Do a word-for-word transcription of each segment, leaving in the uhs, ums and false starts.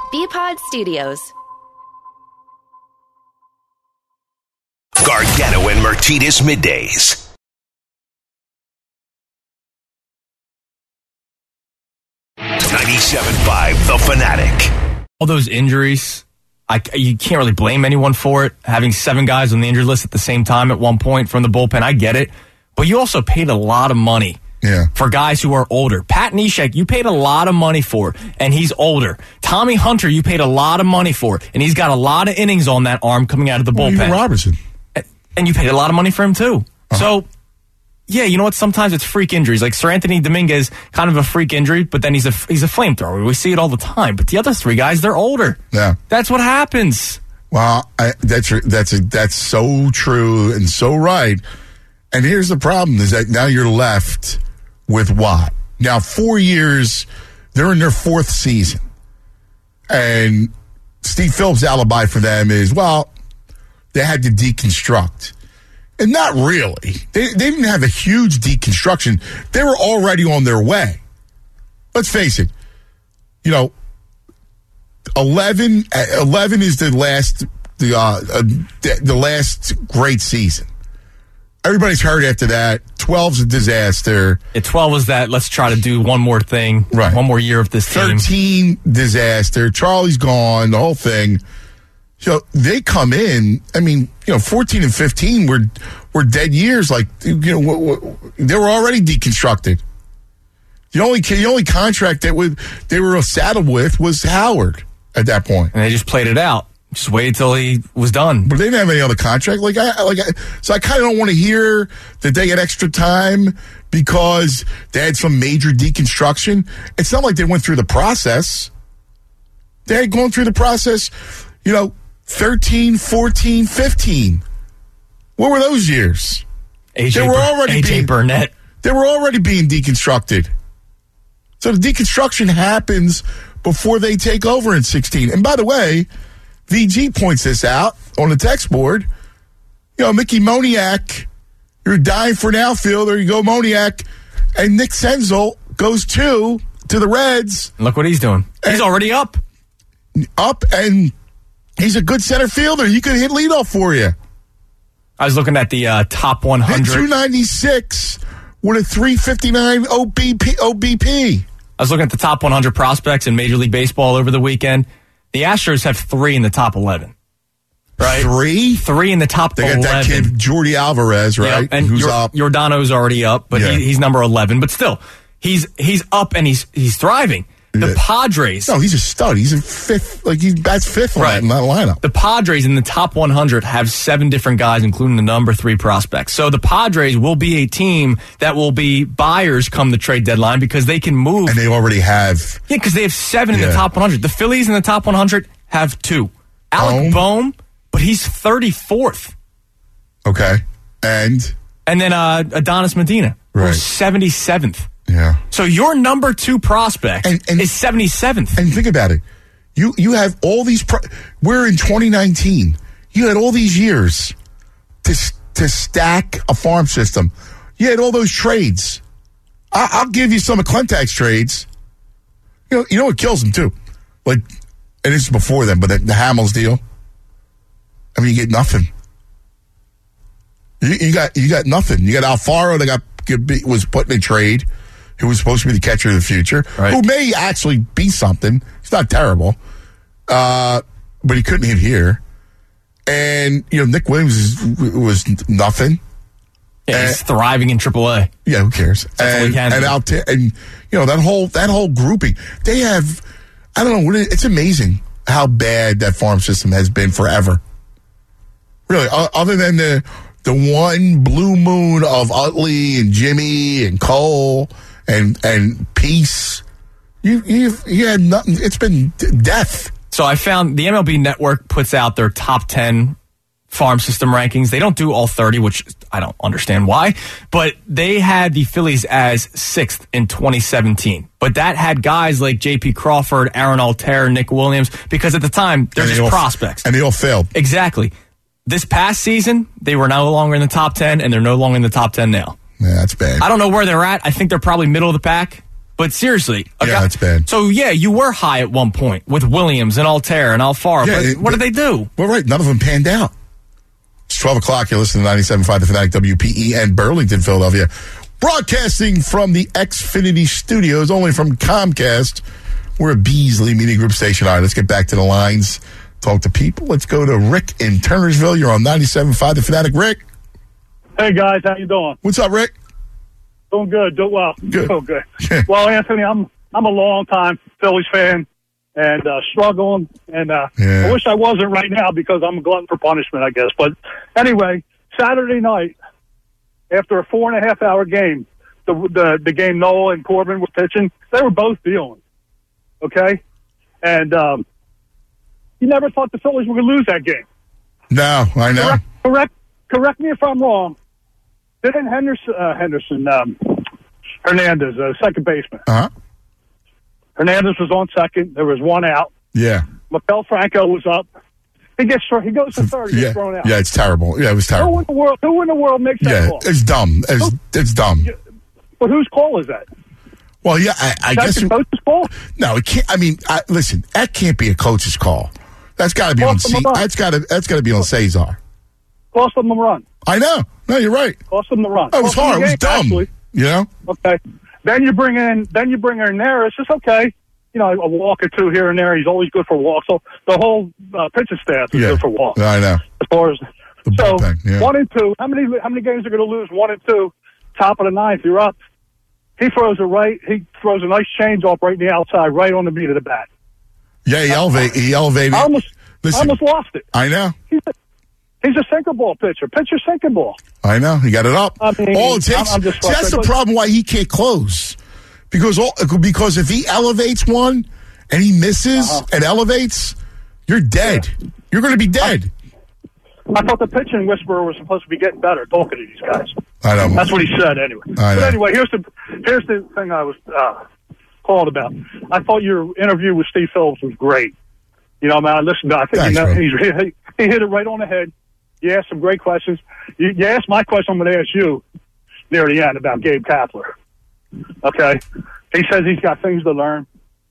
B-Pod Studios. Gargano and Martinez middays. ninety-seven point five The Fanatic. All those injuries, I, you can't really blame anyone for it. Having seven guys on the injured list at the same time at one point from the bullpen, I get it. But you also paid a lot of money yeah. for guys who are older. Pat Neshek, you paid a lot of money for, and he's older. Tommy Hunter, you paid a lot of money for, and he's got a lot of innings on that arm coming out of the well, bullpen. Even Robertson. And you paid a lot of money for him, too. Uh-huh. So, yeah, you know what? Sometimes it's freak injuries. Like Sir Anthony Dominguez, kind of a freak injury, but then he's a he's a flamethrower. We see it all the time. But the other three guys, they're older. Yeah, that's what happens. Well, I, that's that's a, that's so true and so right. And here's the problem: is that now you're left with what? Now, four years, they're in their fourth season, and Steve Phillips' alibi for them is, well, they had to deconstruct. And not really. They, they didn't have a huge deconstruction. They were already on their way. Let's face it. You know, eleven, eleven is the last the uh, uh, the last great season. Everybody's hurt after that. twelve's a disaster. Yeah, twelve was that, let's try to do one more thing. Right. One more year of this team. thirteen, disaster. Charlie's gone, the whole thing. So they come in, I mean, you know, fourteen and fifteen were were dead years. Like, you know, w- w- they were already deconstructed. The only the only contract that would, they were saddled with was Howard at that point. And they just played it out. Just waited till he was done. But they didn't have any other contract. Like, I, like, I, so I kind of don't want to hear that they get extra time because they had some major deconstruction. It's not like they went through the process. They had gone through the process, you know, thirteen, fourteen, fifteen. What were those years? A J They were already A J being, Burnett. They were already being deconstructed. So the deconstruction happens before they take over in sixteen. And by the way, V G points this out on the text board. You know, Mickey Moniak, you're dying for an outfielder. You go Moniak, and Nick Senzel goes two to the Reds. Look what he's doing. He's and, already up. Up, and he's a good center fielder. He could hit leadoff for you. I was looking at the uh, top one hundred. Hit two ninety-six with a three fifty-nine O B P. O B P. I was looking at the top one hundred prospects in Major League Baseball over the weekend. The Astros have three in the top eleven. Right? Three? Three in the top they eleven. They got that kid, Jordy Alvarez, right? Yep. And who's Yor- up. Giordano's already up, but Yeah. he, he's number eleven. But still, he's he's up and he's he's thriving. The Yeah. Padres. No, he's a stud. He's in fifth. Like, he bats fifth on Right. that, in that lineup. The Padres in the top one hundred have seven different guys, including the number three prospects. So the Padres will be a team that will be buyers come the trade deadline because they can move. And they already have. Yeah, because they have seven in Yeah. the top one hundred. The Phillies in the top one hundred have two. Alec Boehm, but he's thirty-fourth. Okay. And? And then uh, Adonis Medina, Right. who's seventy-seventh. Yeah. So your number two prospect And- and- is seventy-seventh. And think about it. You you have all these. Pro- We're in twenty nineteen. You had all these years to to stack a farm system. You had all those trades. I, I'll give you some of Clentag's trades. You know, you know what kills them too. Like, and this is before them, but the, the Hamels deal. I mean, you get nothing. You, you got you got nothing. You got Alfaro that got was put in a trade. Who was supposed to be the catcher of the future, right. who may actually be something. He's not terrible, uh, but he couldn't hit here. And, you know, Nick Williams is, was nothing. Yeah, he's thriving in triple A. Yeah, who cares? That's and, and, out t- and, you know, that whole that whole grouping, they have, I don't know, what it, it's amazing how bad that farm system has been forever. Really, other than the the one blue moon of Utley and Jimmy and Cole and and Peace, you you you had nothing. It's been death. So I found the M L B Network puts out their top ten farm system rankings. They don't do all thirty, which I don't understand why, but they had the Phillies as sixth in twenty seventeen. But that had guys like J P Crawford, Aaron Altair, Nick Williams, because at the time they're And they just all- prospects. and they all failed. Exactly. This past season, they were no longer in the top ten, and they're no longer in the top ten now. Yeah, that's bad. I don't know where they're at. I think they're probably middle of the pack, But seriously, a Yeah, guy- that's bad. So yeah, you were high at one point with Williams and Altair and Alfaro. Yeah, but it- what did they do? Well, right. None of them panned out. It's twelve o'clock. You're listening to ninety-seven point five The Fanatic, W P E N, Burlington, Philadelphia. Broadcasting from the Xfinity Studios, only from Comcast. We're a Beasley Media Group station. All right, let's get back to the lines. Talk to people. Let's go to Rick in Turnersville. You're on ninety-seven point five The Fanatic. Rick, Hey guys, how you doing? what's up, Rick? Doing good. Doing well. Good. Doing good. Well, Anthony, I'm I'm a long time Phillies fan and uh, struggling, and uh, Yeah. I wish I wasn't right now because I'm a glutton for punishment, I guess. But anyway, Saturday night after a four and a half hour game, the the, the game Noah and Corbin were pitching, they were both dealing. Okay, and um, you never thought the Phillies were going to lose that game. No, I know. Correct, correct, correct me if I'm wrong. Didn't Henderson, uh, Henderson, um, Hernandez, uh, second baseman. Uh-huh. Hernandez was on second. There was one out. Yeah. Miguel Franco was up. He gets thrown. He goes to third. He Yeah. gets thrown out. Yeah, it's terrible. Yeah, it was Who terrible. in the world? Who in the world makes that Yeah, call? it's dumb. It's, it's dumb. But whose call is that? Well, yeah, I, I That's guess. the coach's call. No, it can't. I mean, I, listen, that can't be a coach's call. That's got to be on. Cost them C, a run. that's got to. That's got to be on Cesar. Cost them the run. I know. No, you're right. Cost them the run. Oh, it was Cost them hard. the It was game, dumb. actually. You know. Okay. Then you bring in. Then you bring in Neris. It's okay. You know, a walk or two here and there. He's always good for walks. So the whole uh, pitching staff is Yeah. good for walks. I know. As far as The so bullpen, yeah. one and two. How many? How many games are going to lose? One and two. Top of the ninth. You're up. He throws it right. He throws a nice change off right in the outside, right on the beat of the bat. Yeah, he elevate. He elevated. I almost, Listen, I almost lost it. I know. He's a, he's a sinker ball pitcher. Pitcher sinker ball. I know. He got it up. I mean, all it takes. I'm- I'm just see, that's the frustrated. problem. Why he can't close. Because all, because if he elevates one and he misses Uh-huh. and elevates, you're dead. You're going to be dead. I thought the pitching whisperer was supposed to be getting better talking to these guys. I know. That's what he said anyway. I know. But anyway, here's the here's the thing I was uh, called about. I thought your interview with Steve Phillips was great. You know, man, I listened to. I think Thanks, you know, man. he's, he, he hit it right on the head. You asked some great questions. You, you asked my question. I'm going to ask you near the end about Gabe Kapler. Okay, he says he's got things to learn.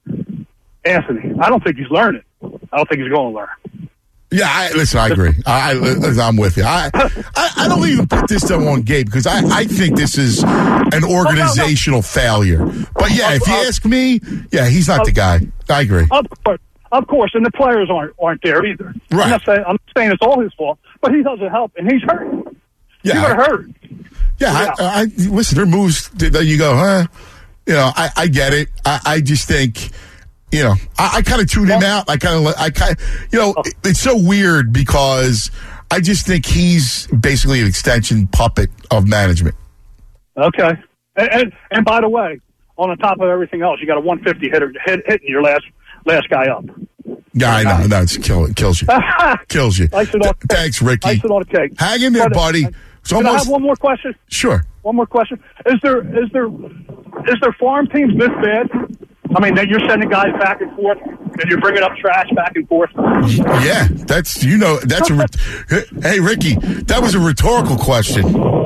Anthony, I don't think he's learning. I don't think he's going to learn. Yeah, I, listen, I agree. I, I, I'm with you. I, I, I don't even put this though on Gabe because I, I think this is an organizational failure. But yeah, if you ask me, yeah, he's not the guy. I agree. Of course, of course, and the players aren't aren't there either. Right. I'm not saying I'm not saying it's all his fault, but he doesn't help, and he's hurt. Yeah, you I- got hurt. Yeah, I, I, listen, there are moves that you go, huh? You know, I, I get it. I, I just think, you know, I, I kind of tune him out. I kind of, I kind, you know, it, it's so weird because I just think he's basically an extension puppet of management. Okay, and, and and by the way, on the top of everything else, you got a one fifty hitter hit, hitting your last last guy up. Yeah, I know. No, it's kill, it kills you. kills you. Iced it on Th- thanks, Ricky. Iced it on the cake. Hang in there, But, buddy. uh, It's Can I almost have one more question? sure. One more question. Is there is there is there farm teams this bad? I mean, that you're sending guys back and forth, and you're bringing up trash back and forth. Yeah, that's you know that's a. Re- hey, Ricky, that was a rhetorical question.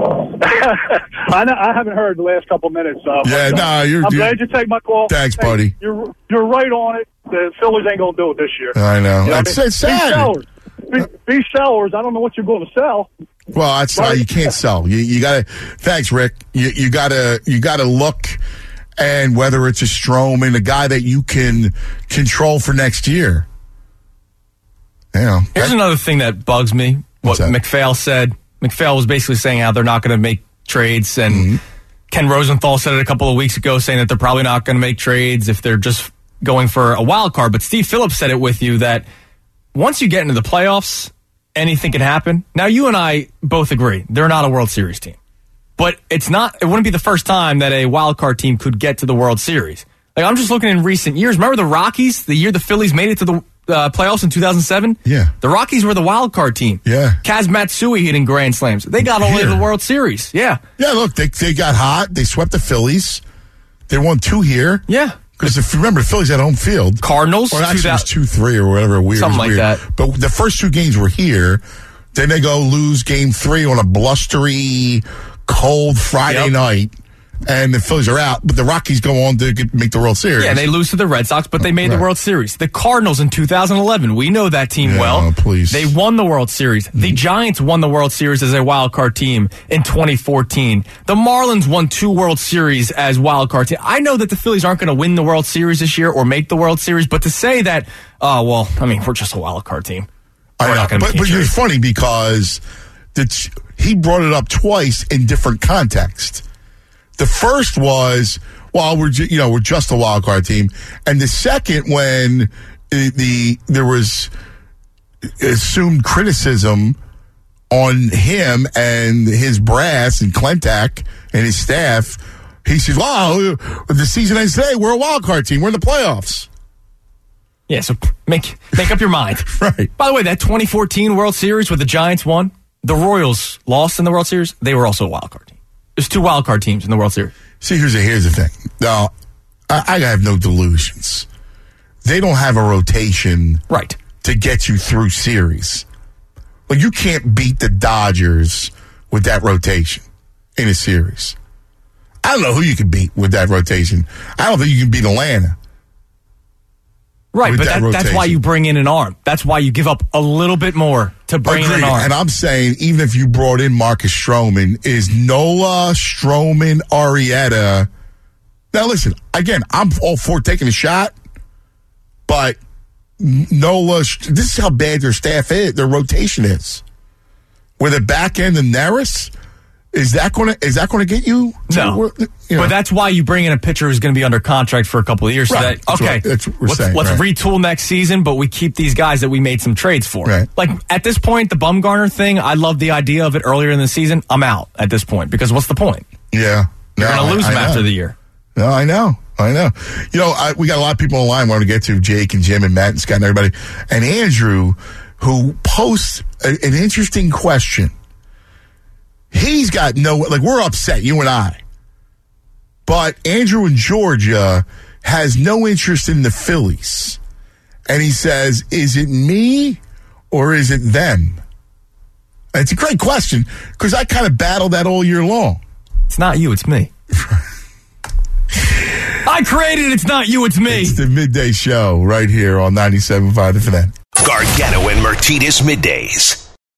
I know, I haven't heard the last couple minutes. Uh, Yeah, but, uh, nah, you're- I'm you're- glad you take my call. Thanks, Hey, buddy. You're you're right on it. The Phillies ain't gonna do it this year. I know. You what It's- I mean? it's sad. Be sellers. Be, be sellers. I don't know what you're going to sell. Well, that's why Right. you can't sell. You, you gotta. Thanks, Rick. You, you gotta. You gotta look, and whether it's a Stroman, a guy that you can control for next year. You know. Here's that- another thing that bugs me. What What's that? McPhail said. McPhail was basically saying how they're not going to make trades, and Mm-hmm. Ken Rosenthal said it a couple of weeks ago, saying that they're probably not going to make trades if they're just going for a wild card. But Steve Phillips said it with you that once you get into the playoffs, anything can happen. Now, you and I both agree they're not a World Series team, but it's not. It wouldn't be the first time that a wild card team could get to the World Series. Like, I'm just looking in recent years. Remember the Rockies? The year the Phillies made it to the uh, playoffs in two thousand seven? Yeah. The Rockies were the wild card team. Yeah. Kaz Matsui hitting grand slams. They got all the way to the Here. World Series. Yeah. Yeah. Look, they they got hot. They swept the Phillies. They won two here. Yeah. Because if you remember, the Phillies had home field. Cardinals. Or actually, it was two thousand two three or whatever. Weird. Something It was like weird. that. But the first two games were here. Then they go lose game three on a blustery, cold Friday Yep. night and the Phillies are out, but the Rockies go on to get, make the World Series. Yeah, they lose to the Red Sox, but they made Right. the World Series. The Cardinals in two thousand eleven, we know that team Yeah, well. please. They won the World Series. The Giants won the World Series as a wild card team in twenty fourteen. The Marlins won two World Series as wild card team. I know that the Phillies aren't going to win the World Series this year or make the World Series, but to say that, oh, uh, well, I mean, we're just a wild card team. We're I know, not going to but, make but it. it's funny because the, he brought it up twice in different context. The first was, well, we're ju- you know we're just a wild card team, and the second when the, the there was assumed criticism on him and his brass and Clentak and his staff. He says, "Wow, the season ends today. We're a wild card team. We're in the playoffs." Yeah, so make make up your mind. Right. By the way, that twenty fourteen World Series where the Giants won, the Royals lost in the World Series, they were also a wild card team. There's two wild card teams in the World Series. See, here's the, here's the thing. Now, I, I have no delusions. They don't have a rotation Right. to get you through series. Like, you can't beat the Dodgers with that rotation in a series. I don't know who you can beat with that rotation. I don't think you can beat Atlanta. Right, With but that that, that's why rotation. you bring in an arm. That's why you give up a little bit more to bring in Agreed. an arm. And I'm saying, even if you brought in Marcus Stroman, is Nola, Stroman, Arrieta. Now, listen, again, I'm all for taking a shot, but Nola, this is how bad their staff is, their rotation is. With a back end and Neris, is that going to is that going to get you? To, No, you know. but that's why you bring in a pitcher who's going to be under contract for a couple of years. So Right. that, That's okay, what- that's what we're let's, saying, let's right. retool next season, but we keep these guys that we made some trades for. Right. Like at this point, the Bumgarner thing, I love the idea of it earlier in the season. I'm out at this point because what's the point? Yeah, You're No, going to lose I- them I after know. the year. No, I know. I know. You know, I, we got a lot of people on the line. We're going to get to Jake and Jim and Matt and Scott and everybody. And Andrew, who posts a, an interesting question. He's got no, like, we're upset, you and I. But Andrew in Georgia has no interest in the Phillies. And he says, is it me or is it them? And it's a great question because I kind of battled that all year long. It's not you, it's me. I created it, it's not you, it's me. It's the midday show right here on ninety-seven point five The Fanatic. Gargano and Martinez Middays.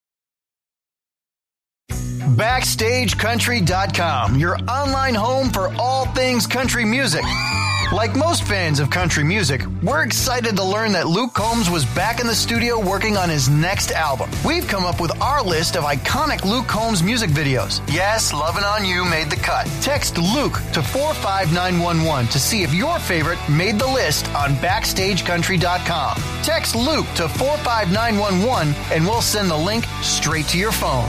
Backstage Country dot com, your online home for all things country music. Like most fans of country music, we're excited to learn that Luke Combs was back in the studio working on his next album. We've come up with our list of iconic Luke Combs music videos. Yes, Lovin' On You made the cut. Text Luke to four five nine one one to see if your favorite made the list on Backstage Country dot com. Text Luke to four five nine one one and we'll send the link straight to your phone.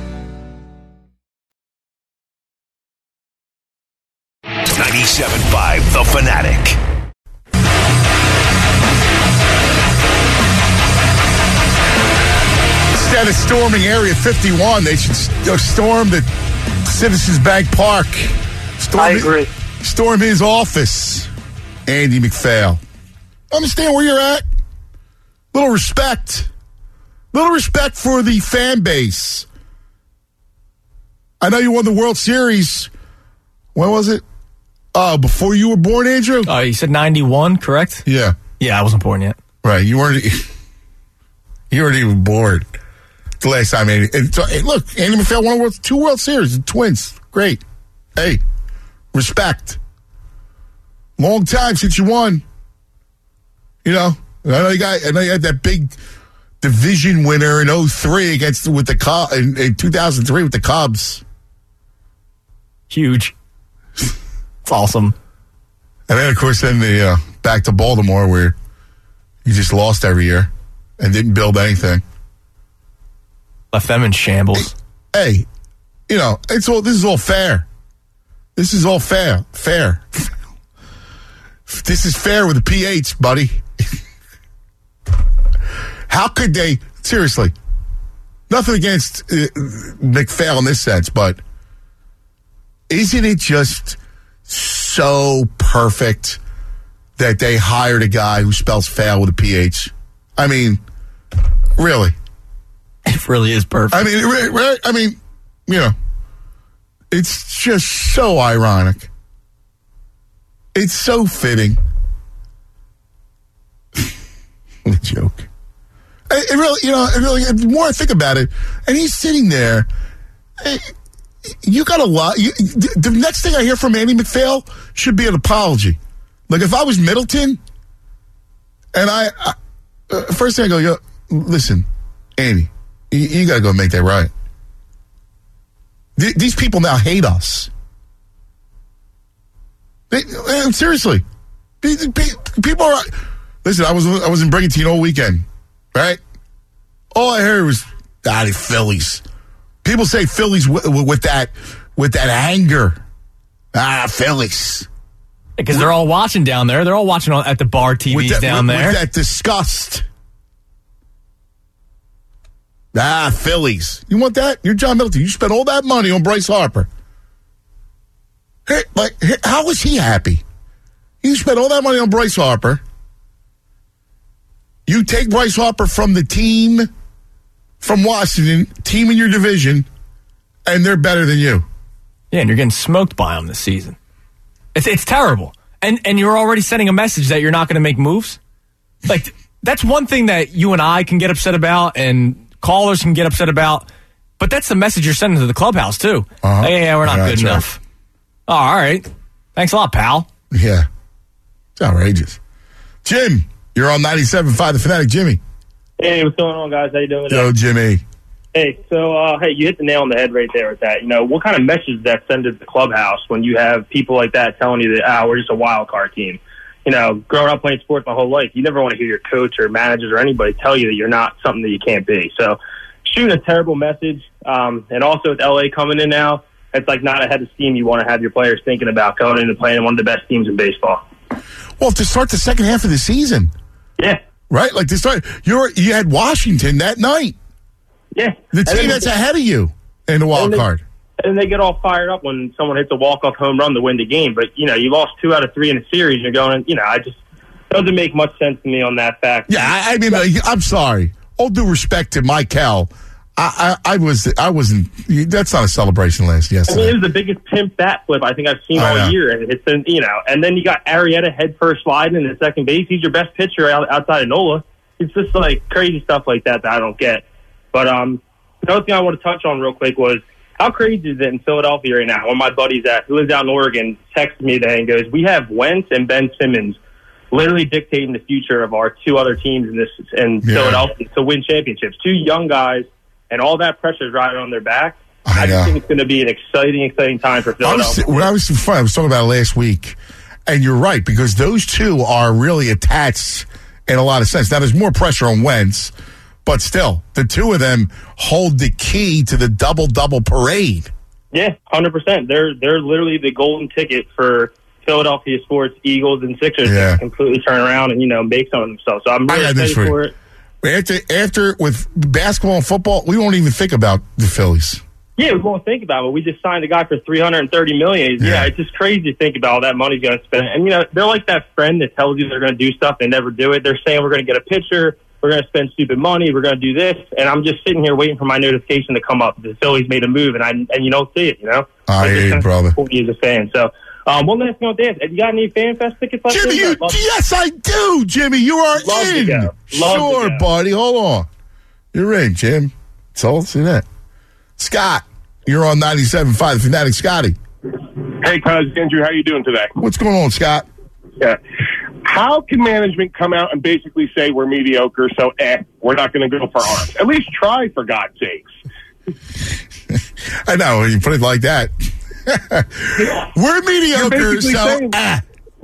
ninety-seven point five The Fanatic. Instead of storming Area fifty-one, they should st- storm the Citizens Bank Park. Storm I his- agree. storm his office. Andy McPhail. Understand where you're at? Little respect. Little respect for the fan base. I know you won the World Series. When was it? Oh, before you were born, Andrew? Oh, you said ninety-one, correct? Yeah. Yeah, I wasn't born yet. Right. You weren't you weren't even born. The last time Andy. And so, hey, look, Andy McPhail won World, two World Series, the Twins. Great. Hey, respect. Long time since you won. You know, I know you got. I know you had that big division winner in oh three against with the Cubs in, in two thousand three with the Cubs. Huge. It's awesome. And then, of course, then the uh, back to Baltimore where you just lost every year and didn't build anything. Left them in shambles. Hey, you know, it's all. This is all fair. This is all fair. Fair. This is fair with a P H, buddy. How could they? Seriously, nothing against uh, McPhail in this sense, but isn't it just so perfect that they hired a guy who spells fail with a P H? I mean, really. It really is perfect. I mean, right, right? I mean, you know, It's just so ironic. It's so fitting. What a joke. It, it really, you know, it really, the more I think about it, and he's sitting there, you got a lot. You, the next thing I hear from Andy McPhail should be an apology. Like if I was Middleton, and I, I uh, first thing I go, yo, listen, Andy, you, you got to go make that right. Th- these people now hate us. They, man, seriously, people are. Listen, I was I was in Brigantine all weekend, right? All I heard was, ah, the Phillies. People say Phillies with, with that with that anger. Ah, Phillies. Because they're all watching down there. They're all watching at the bar T Vs that, down with, there. With that disgust. Ah, Phillies. You want that? You're John Middleton. You spent all that money on Bryce Harper. Hey, like, hey, how was he happy? You spent all that money on Bryce Harper. You take Bryce Harper from the team from Washington, team in your division, and they're better than you. Yeah, and you're getting smoked by them this season. It's it's terrible. And and you're already sending a message that you're not going to make moves? Like, that's one thing that you and I can get upset about and callers can get upset about, but that's the message you're sending to the clubhouse, too. Uh-huh. Hey, yeah, we're not yeah, good enough. Right. Oh, all right. Thanks a lot, pal. Yeah. It's outrageous. Jim, you're on ninety-seven point five, The Fanatic. Jimmy. Hey, what's going on, guys? How you doing today? Yo, Jimmy. Hey, so, uh, hey, you hit the nail on the head right there with that. You know, what kind of message does that send to the clubhouse when you have people like that telling you that, ah, we're just a wild card team? You know, growing up playing sports my whole life, you never want to hear your coach or managers or anybody tell you that you're not something that you can't be. So, shooting a terrible message, um, and also with L A coming in now, it's like not a head of steam you want to have your players thinking about going into playing one of the best teams in baseball. Well, to start the second half of the season. Yeah. Right? Like, to start, you're, you had Washington that night. Yeah. The team that's they, ahead of you in the wild and they, card. And they get all fired up when someone hits a walk-off home run to win the game. But, you know, you lost two out of three in a series. And you're going, you know, I just, doesn't make much sense to me on that fact. Yeah, I, I mean, I'm sorry. All due respect to Michael, I, I, I was, I wasn't. That's not a celebration last yesterday. I mean, it was the biggest pimp bat flip I think I've seen all year, and it's been, you know. And then you got Arrieta head first sliding into second base. He's your best pitcher out, outside of Nola. It's just like crazy stuff like that that I don't get. But um, the other thing I want to touch on real quick was how crazy is it in Philadelphia right now? One of my buddies at who lives out in Oregon texted me today and goes, "We have Wentz and Ben Simmons literally dictating the future of our two other teams in this in yeah. Philadelphia to win championships. Two young guys." And all that pressure is riding on their back. I, I just think it's going to be an exciting, exciting time for Philadelphia. I was, when I was fun, I was talking about it last week, and you're right, because those two are really attached in a lot of sense. Now, there's more pressure on Wentz, but still, the two of them hold the key to the double-double parade. Yeah, one hundred percent. They're they're literally the golden ticket for Philadelphia sports, Eagles, and Sixers yeah. to completely turn around and, you know, make some of themselves. So I'm really excited for, for it. After, after with basketball and football, we won't even think about the Phillies. Yeah, we won't think about it. We just signed a guy for three hundred thirty million dollars. Yeah. yeah, it's just crazy to think about all that money's going to spend. And, you know, they're like that friend that tells you they're going to do stuff. They never do it. They're saying we're going to get a pitcher. We're going to spend stupid money. We're going to do this. And I'm just sitting here waiting for my notification to come up. The Phillies made a move, and I and you don't see it, you know? I hear you, brother. As a fan. So, Um, one last thing on Dan. Have you got any Fan Fest tickets left? Jimmy, you, yes, I do, Jimmy. You are Love in. To go. Sure, to go. buddy. Hold on. You're in, Jim. So, see that. Scott, you're on ninety-seven point five, The Fanatic. Scotty. Hey, cuz, Andrew, how you doing today? What's going on, Scott? Yeah. How can management come out and basically say we're mediocre, so eh, we're not going to go for arms? At least try, for God's sakes. I know, you put it like that. We're mediocre, so saying, ah.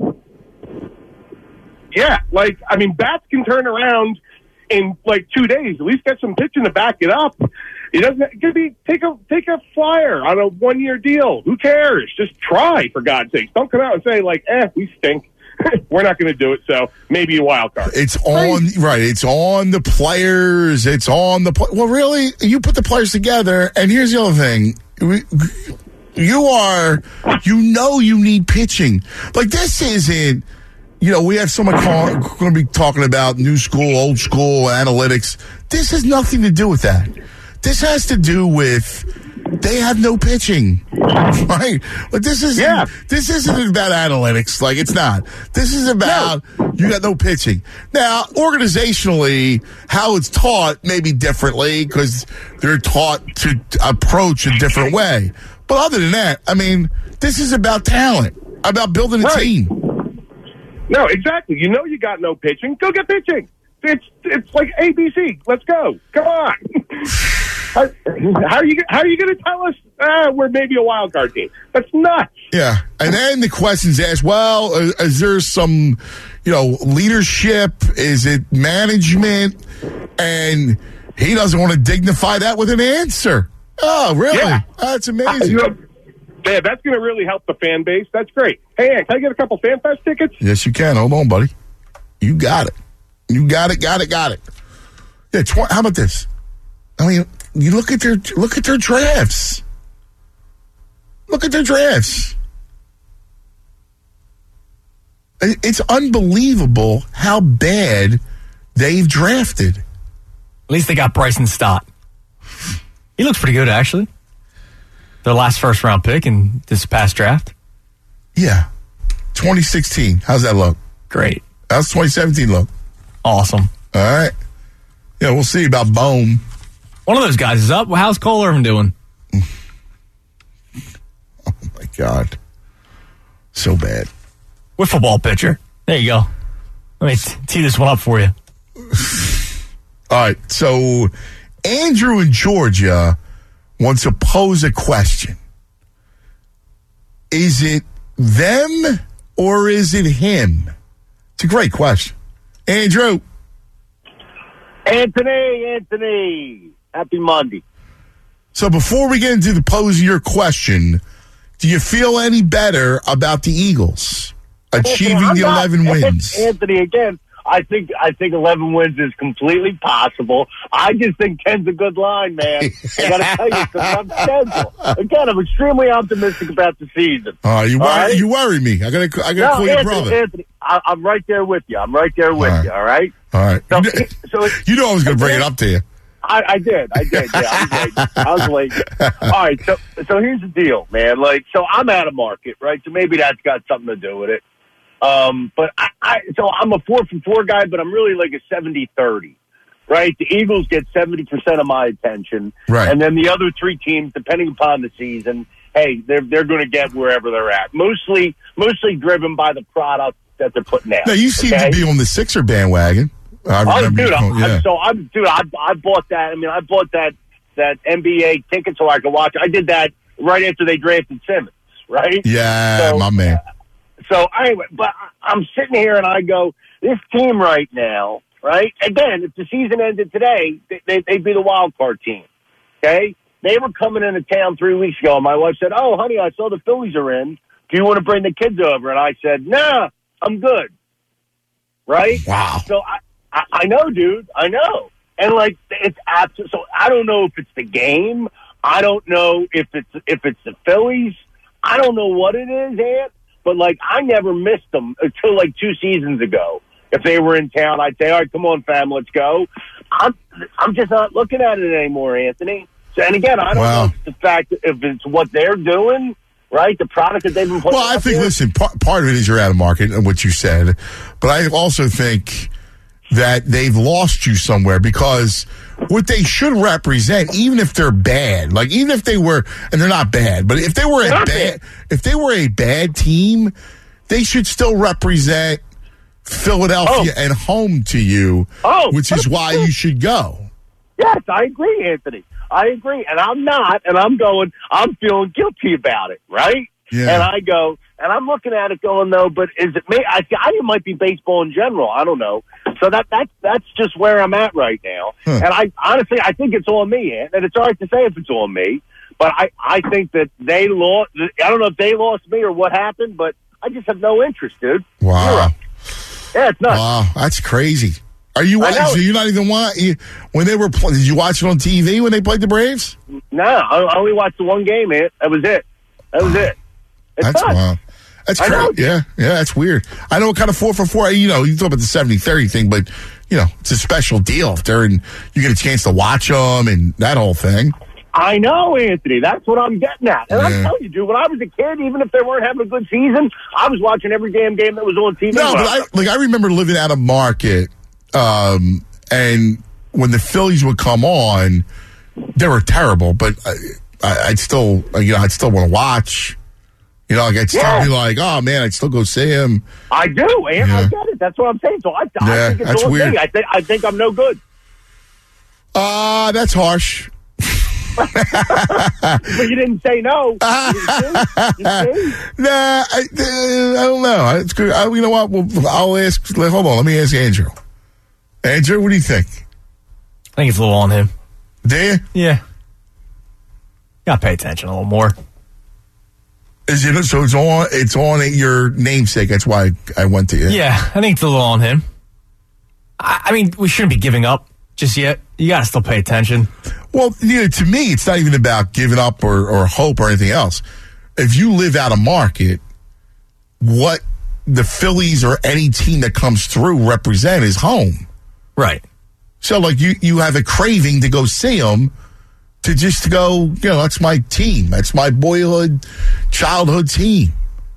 Yeah, like, I mean, bats can turn around in like two days. At least get some pitching to back it up. It doesn't. It could be take a take a flyer on a one year deal. Who cares? Just try, for God's sake. Don't come out and say like, eh, we stink. We're not going to do it. So maybe a wild card. It's on right. It's on the players. It's on the pl- well. Really, you put the players together. And here's the other thing. We, You are, you know, you need pitching. Like, this isn't, you know, we have someone going to be talking about new school, old school, analytics. This has nothing to do with that. This has to do with they have no pitching, right? But this is Yeah. this isn't about analytics. Like, it's not. This is about no. you got no pitching. Now, organizationally, how it's taught maybe differently because they're taught to approach a different way. But other than that, I mean, this is about talent, about building a Right. team. No, exactly. You know you got no pitching. Go get pitching. It's it's like A B C. Let's go. Come on. how, how are you how are you going to tell us ah, we're maybe a wild card team? That's nuts. Yeah, and then the questions asked. Well, is, is there some, you know, leadership? Is it management? And he doesn't want to dignify that with an answer. Oh, really? Yeah. That's Uh, amazing. you know, yeah, that's going to really help the fan base. That's great. Hey, Ann, can I get a couple Fan Fest tickets? Yes, you can. Hold on, buddy. You got it. You got it. Got it. Got it. Yeah. Tw- how about this? I mean, you look at their look at their drafts. Look at their drafts. It- It's unbelievable how bad they've drafted. At least they got Bryson Stott. He looks pretty good, actually. Their last first round pick in this past draft. Yeah. twenty sixteen. How's that look? Great. How's twenty seventeen look? Awesome. All right. Yeah, we'll see about Bohm. One of those guys is up. Well, how's Cole Irvin doing? Oh, my God. So bad. With football pitcher. There you go. Let me t- tee this one up for you. All right. So Andrew in Georgia wants to pose a question. Is it them or is it him? It's a great question. Andrew. Anthony, Anthony. Happy Monday. So before we get into the pose of your question, do you feel any better about the Eagles achieving Anthony, the I'm eleven not, wins? Anthony, again, I think I think eleven wins is completely possible. I just think ten's a good line, man. I got to tell you, because I'm schedule. Again, I'm extremely optimistic about the season. Uh, you, All worry, right? you worry me. I got to I got to No, call your Anthony, brother. Anthony, I, I'm right there with you. I'm right there with All right. you. All right. All right. So, you, kn- so you know I was going to bring it up to you. I, I did. I did. Yeah, I was late. I was late. All right. So, so here's the deal, man. Like, so I'm out of market, right? So maybe that's got something to do with it. Um, but I, I, so I'm a four for four guy, but I'm really like a seventy thirty, right? The Eagles get seventy percent of my attention. Right. And then the other three teams, depending upon the season, hey, they're, they're going to get wherever they're at. Mostly, mostly driven by the product that they're putting out. Now, you seem okay? to be on the Sixer bandwagon. I Oh, remember dude, you I, calling- yeah. I, so I'm, dude, I, I bought that. I mean, I bought that that N B A ticket so I could watch. I did that right after they drafted Simmons, right? yeah, So- my man. So anyway, but I- I'm sitting here and I go, this team right now, right? Again, if the season ended today, they, they, they'd be the wild card team. Okay, they were coming into town three weeks ago, and my wife said, "Oh, honey, I saw the Phillies are in. Do you want to bring the kids over?" And I said, "Nah, I'm good." Right? Wow. So I, I, I know, dude. I know. And like, it's absolute. So I don't know if it's the game. I don't know if it's if it's the Phillies. I don't know what it is, Ant. But like, I never missed them until like two seasons ago. If they were in town, I'd say, "All right, come on, fam, let's go." I'm I'm just not looking at it anymore, Anthony. So, and again, I don't Wow. know if it's the fact that if it's what they're doing. Right, the product that they've been putting. Well, I out think, there. listen, part, part of it is you're out of market and what you said, but I also think that they've lost you somewhere because what they should represent, even if they're bad, like even if they were, and they're not bad, but if they were a Not bad, if they were a bad team, they should still represent Philadelphia Oh. and home to you, Oh, which is why you should go. Yes, I agree, Anthony. I agree. And I'm not, and I'm going, I'm feeling guilty about it, right? Yeah. And I go, and I'm looking at it going, though, but is it me? I, I think it might be baseball in general. I don't know. So that that's that's just where I'm at right now. Huh. And I honestly, I think it's on me, Ant, and it's all right to say if it's on me, but I, I think that they lost. I don't know if they lost me or what happened, but I just have no interest, dude. Wow. Zero. Yeah, it's nuts. Wow, that's crazy. Are you I know. watching? So you're not even watching when they were playing? Did you watch it on T V when they played the Braves? No, I I only watched the one game, man. That was it. That was it. It's That's nuts. wow. That's I know. crazy. Yeah, yeah, that's weird. I know what kind of four for four. You know, you talk about the seventy thirty thing, but you know, it's a special deal if they're in. You get a chance to watch them and that whole thing. I know, Anthony. That's what I'm getting at. And Yeah. I'm telling you, dude, when I was a kid, even if they weren't having a good season, I was watching every damn game that was on T V. No, but I, like I remember living out of Market, um, and when the Phillies would come on, they were terrible. But I, I, I'd still, you know, I'd still want to watch. You know, like I'd still Yeah. be like, oh man, I'd still go see him. I do, and Yeah. I get it. That's what I'm saying. So I, I Yeah, think it's that's all weird. thing. I think I think I'm no good. Uh, that's harsh. But you didn't say no. You didn't say- you didn't say. Nah, I, uh, I don't know. It's good. I, you know what? Well, I'll ask. Hold on. Let me ask Andrew. Andrew, what do you think? I think it's a little on him. Do you? Yeah. Got to pay attention a little more. Is it so? It's on. It's on your namesake. That's why I went to you. Yeah, I think it's a little on him. I, I mean, we shouldn't be giving up just yet. You got to still pay attention. Well, you know, to me, it's not even about giving up or, or hope or anything else. If you live out of Market, what the Phillies or any team that comes through represent is home. Right. So, like, you, you have a craving to go see them, to just to go, you know, that's my team. That's my boyhood, childhood team.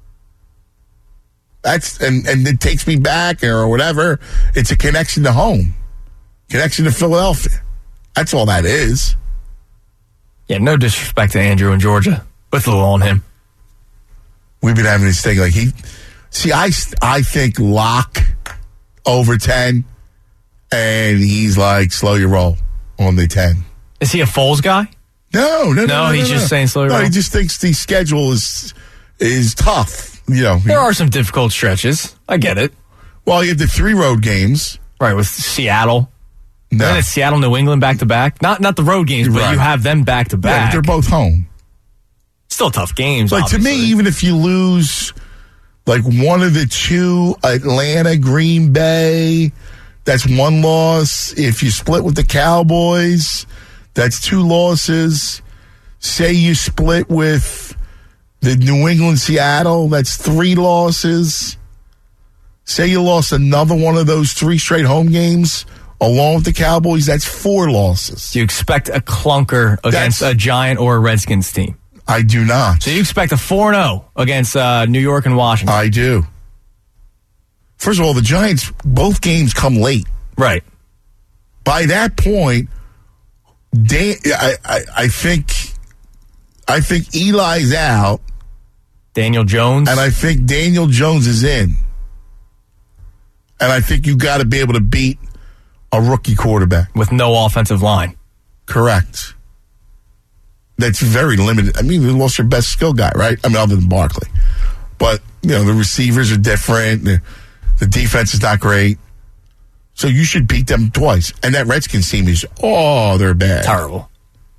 That's, and, and it takes me back or whatever. It's a connection to home, connection to Philadelphia. That's all that is. Yeah, no disrespect to Andrew in Georgia, but it's a little on him. We've been having this thing like he, see, I, I think lock over ten, and he's like, slow your roll on the ten. Is he a Foles guy? No, no, no. No, no he's no, just no. saying slow your No, roll. he just thinks the schedule is is tough. You know, There are some difficult stretches. I get it. well, you have the three road games. Right, with Seattle. No, And then it's Seattle, New England back to back. Not not the road games, but Right. you have them back to yeah, back. but they're both home. Still tough games. Like to me, obviously. even if you lose like one of the two, Atlanta, Green Bay, that's one loss. If you split with the Cowboys, that's two losses. Say you split with the New England, Seattle, that's three losses. Say you lost another one of those three straight home games along with the Cowboys, that's four losses. Do you expect a clunker against That's- a Giant or a Redskins team? I do not. So you expect a four and oh against uh, New York and Washington? I do. First of all, the Giants, both games come late. Right. By that point, Dan, I, I, I think I think Eli's out, Daniel Jones. and I think Daniel Jones is in. And I think you got to be able to beat a rookie quarterback. with no offensive line. Correct. That's very limited. I mean, you lost your best skill guy, right? I mean, other than Barkley. But, you know, the receivers are different. The, the defense is not great. So you should beat them twice. And that Redskins team is, oh, they're bad. Terrible.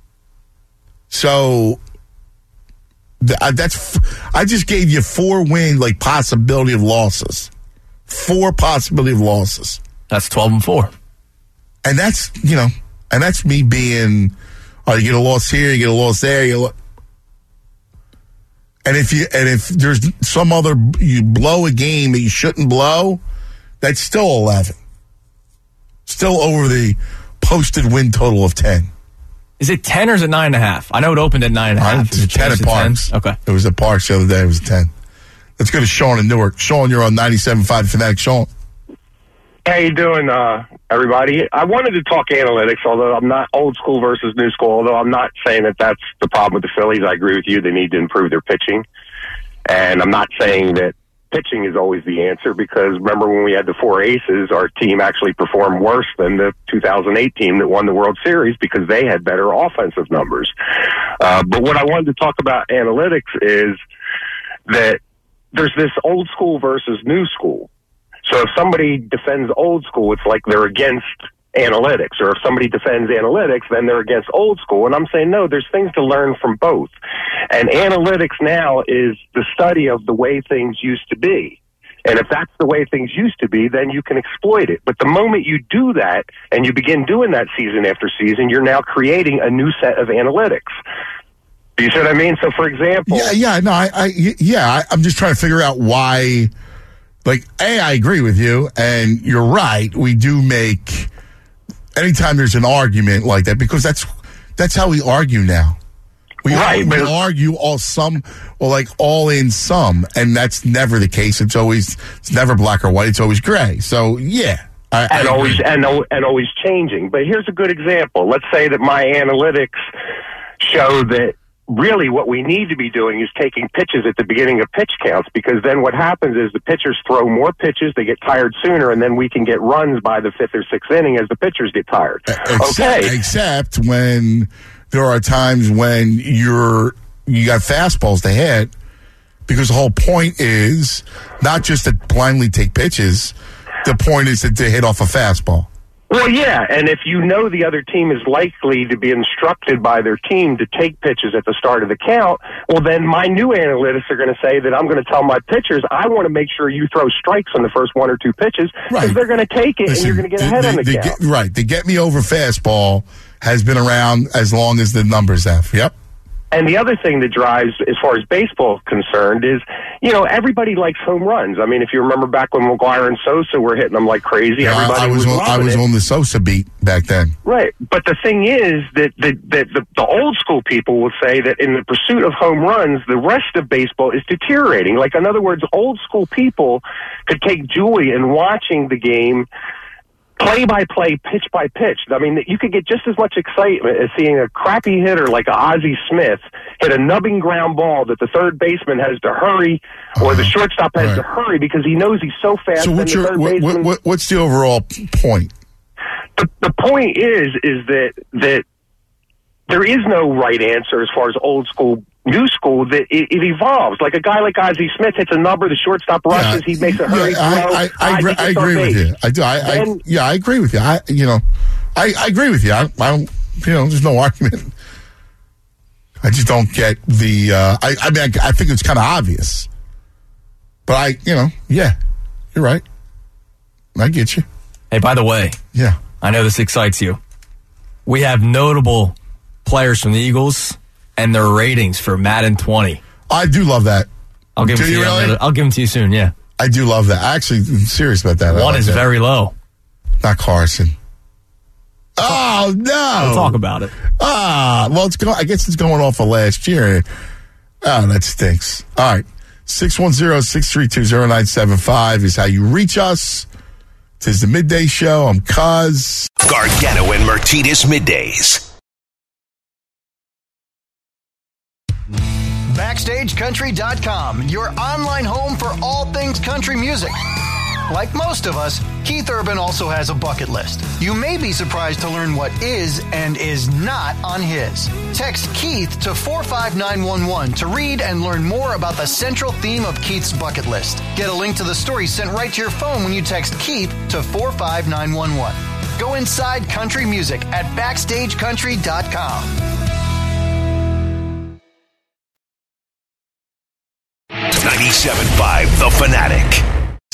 So th- I- that's, f- I just gave you four win, like, possibility of losses. Four possibility of losses. That's twelve and four. And that's, you know, and that's me being, oh, you get a loss here, you get a loss there, you lo- and if you, and if there's some other, you blow a game that you shouldn't blow, that's still eleven. Still over the posted win total of ten. Is it ten or is it nine and a half? I know it opened at nine and a half. It's Is it ten changed at to ten? Parks. Okay. It was at Parks the other day, it was ten. Let's go to Sean in Newark. Sean, you're on ninety-seven point five Fanatic. Sean. How you doing, uh, everybody? I wanted to talk analytics, although I'm not old school versus new school, although I'm not saying that that's the problem with the Phillies. I agree with you. They need to improve their pitching. And I'm not saying that pitching is always the answer, because remember when we had the four aces, our team actually performed worse than the two thousand eight team that won the World Series because they had better offensive numbers. Uh, but what I wanted to talk about analytics is that there's this old school versus new school. So if somebody defends old school, it's like they're against analytics. Or if somebody defends analytics, then they're against old school. And I'm saying, no, there's things to learn from both. And analytics now is the study of the way things used to be. And if that's the way things used to be, then you can exploit it. But the moment you do that and you begin doing that season after season, you're now creating a new set of analytics. Do you see what I mean? So, for example... Yeah, yeah, no, I, I yeah, I, I'm just trying to figure out why. Like, A, I agree with you, and you're right. We do make anytime there's an argument like that, because that's that's how we argue now. We, Right, we but- argue all some, or like all in some, and that's never the case. It's always, it's never black or white. It's always gray. So yeah, I, and I always agree. and al- and always changing. But here's a good example. Let's say that my analytics show that really what we need to be doing is taking pitches at the beginning of pitch counts, because then what happens is the pitchers throw more pitches, they get tired sooner, and then we can get runs by the fifth or sixth inning as the pitchers get tired. Except, okay, except when there are times when you're you got fastballs to hit, because the whole point is not just to blindly take pitches. The point is to, to hit off a fastball. well, yeah, and if you know the other team is likely to be instructed by their team to take pitches at the start of the count, well, then my new analytics are going to say that I'm going to tell my pitchers, I want to make sure you throw strikes on the first one or two pitches, because Right. they're going to take it Listen, and you're going to get the- ahead the- on the the count. get- right. The get me over fastball has been around as long as the numbers have. Yep. And the other thing that drives, as far as baseball is concerned, is, you know, everybody likes home runs. I mean, if you remember back when McGuire and Sosa were hitting them like crazy, Yeah, everybody I, I was, was, on, I loving was it. on the Sosa beat back then. Right. But the thing is that, that, that the, the old school people will say that in the pursuit of home runs, the rest of baseball is deteriorating. Like, in other words, old school people could take joy in watching the game play by play, pitch by pitch. I mean, you could get just as much excitement as seeing a crappy hitter like a Ozzie Smith hit a nubbing ground ball that the third baseman has to hurry, or the shortstop has Right. to hurry because he knows he's so fast. So and what's the your third what, baseman- what, what, what's the overall p- point? the, the point is is that that there is no right answer as far as old school, new school. That it, it evolves. Like a guy like Ozzie Smith hits a number, the shortstop rushes, he makes a hurry Yeah, throw. I, I, I, agree, Ozzie I gets on agree with base. you. I do. I, I Then- yeah, I agree with you. I you know, I, I agree with you. I, I don't. You know, there's no argument. I just don't get the. Uh, I I mean, I, I think it's kind of obvious, but I you know, yeah, you're right. I get you. Hey, by the way, Yeah. I know this excites you. We have notable players from the Eagles and their ratings for Madden twenty. I do love that. I'll give them Do to you you. really? I'll give them to you soon. Yeah, I do love that. Actually, I'm serious about that. I one like is that. very low. Not Carson. Oh no! We'll talk about it. Ah, well, it's going. I guess it's going off of last year. Oh, that stinks. All right, six one zero six three two zero nine seven five is how you reach us. Tis the midday show. I'm Cuz. Gargano and Martinez middays. Backstage Country dot com, your online home for all things country music. Like most of us, Keith Urban also has a bucket list. You may be surprised to learn what is and is not on his. Text Keith to four five nine one one to read and learn more about the central theme of Keith's bucket list. Get a link to the story sent right to your phone when you text Keith to four five nine one one. Go inside country music at Backstage Country dot com. ninety-seven point five The Fanatic.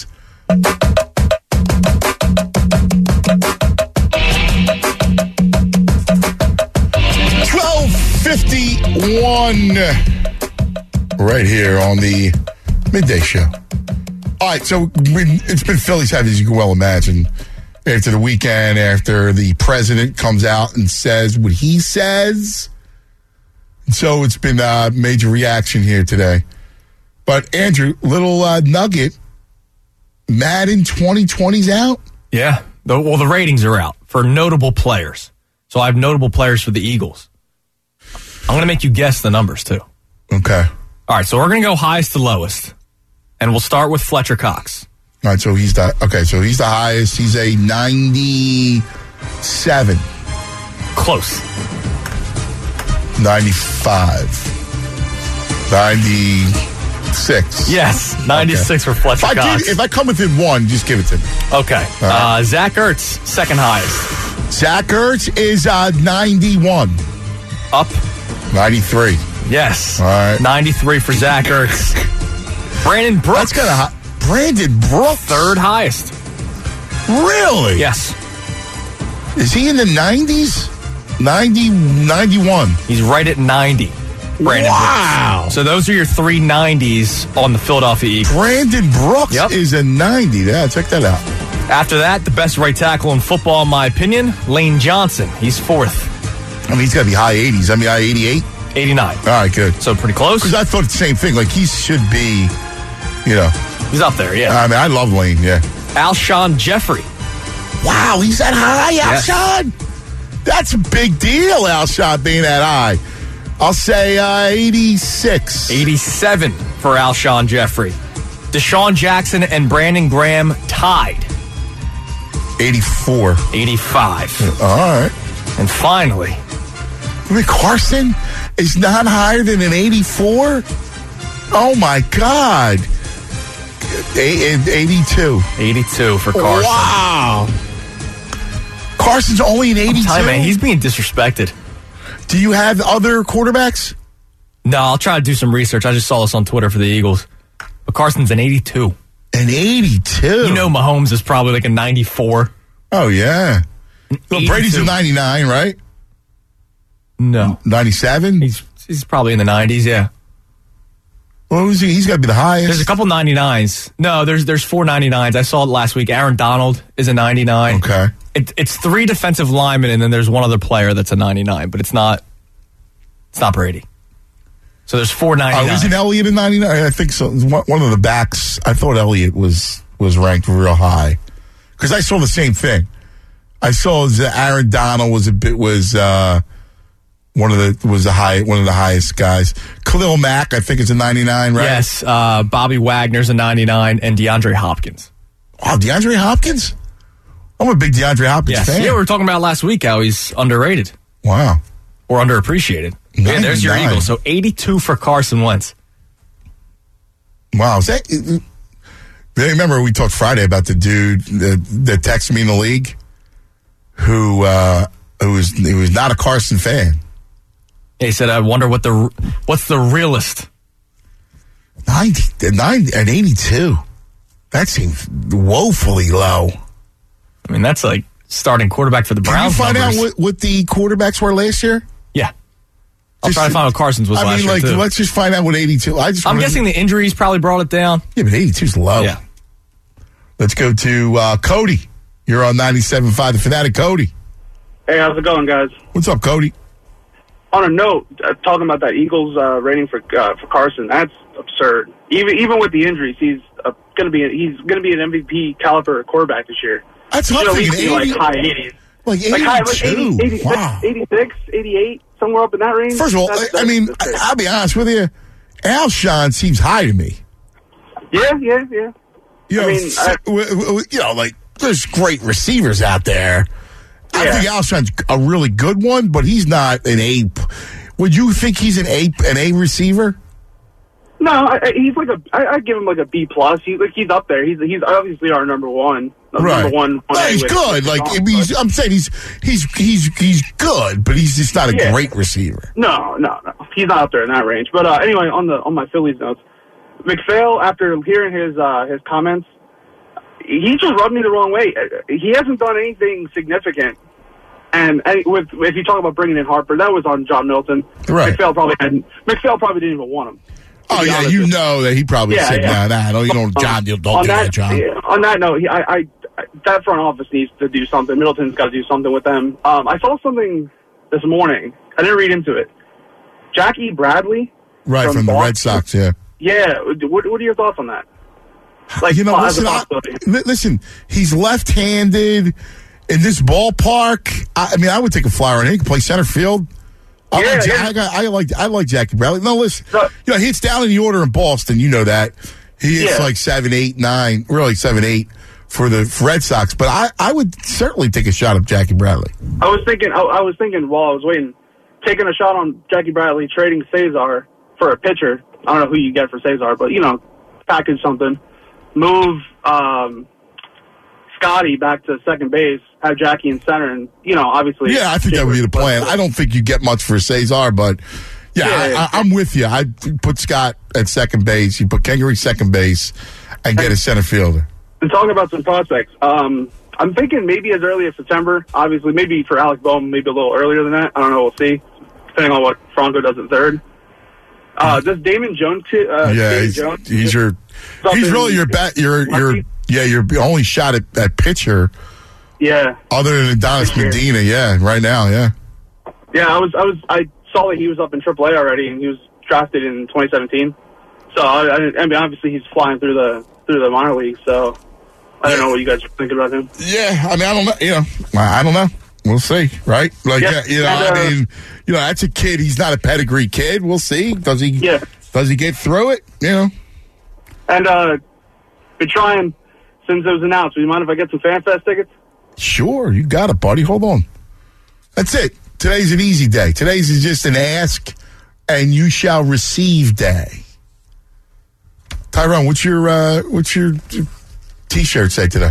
twelve fifty-one right here on the midday show. All right, so we, it's been Phillies heavy, as you can well imagine. After the weekend, after the president comes out and says what he says. So it's been a major reaction here today. But Andrew, little uh, nugget, Madden twenty twenty's out? Yeah. The, well, the ratings are out for notable players. So I have notable players for the Eagles. I'm going to make you guess the numbers, too. Okay. All right, so we're going to go highest to lowest. And we'll start with Fletcher Cox. All right, so he's the okay. So he's the highest. He's a ninety-seven, Close. ninety-five, ninety-six. Yes, ninety-six Okay. for Fletcher If I, Cox. give, if I come within one, just give it to me. Okay. right. Uh, Zach Ertz, second highest. Zach Ertz is uh, ninety-one, Up. ninety-three. Yes. All right. ninety-three for Zach Ertz. Brandon Brooks. That's kind of hot. Brandon Brooks, Third highest. Really? Yes. Is he in the nineties? ninety, ninety-one. He's right at ninety. Brandon Wow. Brooks. So those are your three nineties on the Philadelphia Eagles. Brandon Brooks Yep. is a ninety. Yeah, check that out. After that, the best right tackle in football, in my opinion, Lane Johnson. He's fourth. I mean, he's got to be high eighties. I mean, high eighty-eight? eighty-nine. All right, good. So pretty close. Because I thought the same thing. Like, he should be, you know. He's up there, yeah. I mean, I love Lane, yeah. Alshon Jeffrey. Wow, he's that high, Yes. Alshon? That's a big deal, Alshon, being that high. I'll say uh, eighty-six. eighty-seven for Alshon Jeffrey. Deshaun Jackson and Brandon Graham tied. eighty-four. eighty-five. All right. And finally, I mean, Carson is not higher than an eighty-four? Oh, my God. eighty-two. eighty-two for Carson. Wow. Carson's only an eighty-two? I'm telling you, man, he's being disrespected. Do you have other quarterbacks? No, I'll try to do some research. I just saw this on Twitter for the Eagles. But Carson's an eighty-two. An eighty-two? You know Mahomes is probably like a ninety-four. Oh, yeah. Well, Brady's a ninety-nine, right? No. ninety-seven? He's he's probably in the nineties, yeah. What was he? He's got to be the highest. There's a couple ninety-nines. No, there's there's four ninety-nines. I saw it last week. Aaron Donald is a ninety-nine. Okay. It, it's three defensive linemen, and then there's one other player that's a ninety-nine, but it's not it's not Brady. So there's four ninety-nines. Oh, isn't Elliott a ninety-nine? I think so. One of the backs, I thought Elliott was, was ranked real high. Because I saw the same thing. I saw that Aaron Donald was a bit, was, uh, one of the, was the high, one of the highest guys. Khalil Mack, I think is a ninety-nine, right? Yes. Uh, Bobby Wagner's a ninety-nine, and DeAndre Hopkins. Wow, DeAndre Hopkins? I'm a big DeAndre Hopkins yes. fan. Yeah, we were talking about last week how he's underrated. Wow. Or underappreciated. Yeah, there's your Eagles. So eighty-two for Carson Wentz. Wow. Is that, remember we talked Friday about the dude that, that texted me in the league who, uh, who was, he was not a Carson fan. He said, I wonder what the, what's the realest? ninety, nine, and eighty-two. That seems woefully low. I mean, that's like starting quarterback for the Browns. Can you find numbers. out what, what the quarterbacks were last year? Yeah. I'll Just, try to find out what Carson's was I last mean, year, like, too. let's just find out what eighty-two. I just I'm wanna, guessing the injuries probably brought it down. Yeah, but eighty-two's low. Yeah. Let's go to uh, Cody. You're on ninety-seven point five, The Fanatic. Cody. Hey, how's it going, guys? What's up, Cody? On a note, uh, talking about that Eagles uh, rating for uh, for Carson, that's absurd. Even even with the injuries, he's uh, going to be a, he's going to be an M V P caliber quarterback this year. That's He'll not at least thinking be like eighty. high eighties. Like eighty-two. Like, high, like eighty, eighty-six, wow. eighty-six, eighty-eight, somewhere up in that range. First of all, That's- I, I that's- mean, that's I, crazy. I'll be honest with you. Alshon seems high to me. Yeah, yeah, yeah. You know, I mean, I- w- w- you know, like there's great receivers out there. I Yeah. think Alshon's a really good one, but he's not an A. Would you think he's an A an A receiver? No, I, I- he's like a. I, I give him like a B plus. He's like he's up there. He's he's obviously our number one. Right. Number one. No, he's with- good. with Like Mahomes, I mean, he's, but- I'm saying he's he's he's he's good, but he's just not a Yeah. great receiver. No, no, no. He's not up there in that range. But uh, anyway, on the on my Phillies notes, McPhail, after hearing his uh, his comments, he just rubbed me the wrong way. He hasn't done anything significant. And, and with if you talk about bringing in Harper, that was on John Milton. Right. McPhail probably hadn't. McPhail probably didn't even want him. Oh be yeah, honest you with you. know that he probably Yeah, said, yeah. "Nah, nah, no, you don't, Um, John, you don't on do that, John." yeah, on that note, he, I, I, I, that front office needs to do something. Middleton's got to do something with them. Um, I saw something this morning. I didn't read into it. Jackie Bradley, Right from, from the Boston. Red Sox, yeah. Yeah, what, what are your thoughts on that? Like, you know, as a listen, I, possibility. li- listen, he's left-handed in this ballpark. I, I mean, I would take a flyer on him. He can play center field. I, Yeah, like, Ja- yeah. I, got- I like I like Jackie Bradley. No, listen, So- you know, he hits down in the order in Boston. You know that he hits Yeah. like seven, eight, nine, really seven, eight for the Red Sox. But I, I would certainly take a shot at Jackie Bradley. I was thinking, I, I was thinking while I was waiting, taking a shot on Jackie Bradley, trading Cesar for a pitcher. I don't know who you get for Cesar, but, you know, package something. Move um, Scotty back to second base, have Jackie in center, and, you know, obviously. Yeah, I think that would be the plan. I don't think you get much for Cesar, but yeah, Yeah, I, yeah. I, I'm with you. I put Scott at second base. You put Kingery second base, and get a center fielder. And talking about some prospects, um, I'm thinking maybe as early as September. Obviously, maybe for Alec Bowman, maybe a little earlier than that. I don't know. We'll see, depending on what Franco does at third. Uh, does Damon Jones? Uh, yeah, Damon he's, Jones he's your something- he's really your bat. Your your yeah, your only shot at, at pitcher, Yeah. other than Adonis For sure. Medina. Yeah, right now, yeah. Yeah, I was, I was, I saw that he was up in triple A already, and he was drafted in twenty seventeen. So I, I, I mean, obviously he's flying through the through the minor league. So I don't know what you guys are thinking about him. Yeah, I mean, I don't know. You know, I don't know. We'll see, right? Like, Yep. yeah, you know, And, uh, I mean, you know, that's a kid. He's not a pedigree kid. We'll see. Does he? Yeah. Does he get through it? You know. And uh, been trying since it was announced. Would you mind if I get some FanFest tickets? Sure, you got it, buddy. Hold on. That's it. Today's an easy day. Today's is just an ask, and you shall receive day. Tyrone, what's your uh, what's your T-shirt say today?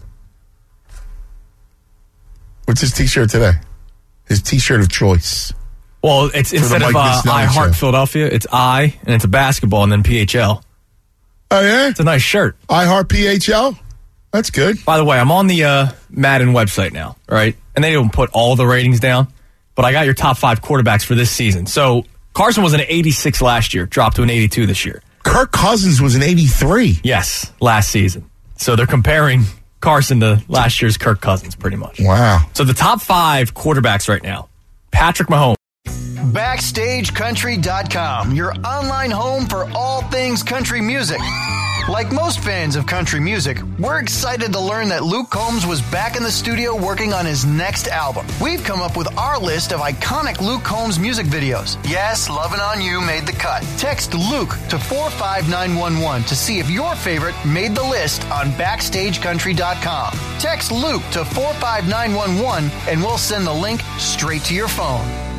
What's his T-shirt today? His T-shirt of choice. Well, it's For the instead of Mike uh, Misnelli I Heart show. Philadelphia, it's I, and it's a basketball, and then P H L. Oh, yeah? It's a nice shirt. I Heart P H L? That's good. By the way, I'm on the uh, Madden website now, right? And they don't put all the ratings down, but I got your top five quarterbacks for this season. So Carson was an eighty-six last year, dropped to an eighty-two this year. Kirk Cousins was an eighty-three. Yes, last season. So they're comparing Carson to last year's Kirk Cousins, pretty much. Wow. So the top five quarterbacks right now: Patrick Mahomes. Backstage Country dot com, your online home for all things country music. Like most fans of country music, we're excited to learn that Luke Combs was back in the studio working on his next album. We've come up with our list of iconic Luke Combs music videos. Yes, Lovin' On You made the cut. Text Luke to four five nine one one to see if your favorite made the list on Backstage Country dot com. Text Luke to four five nine one one and we'll send the link straight to your phone.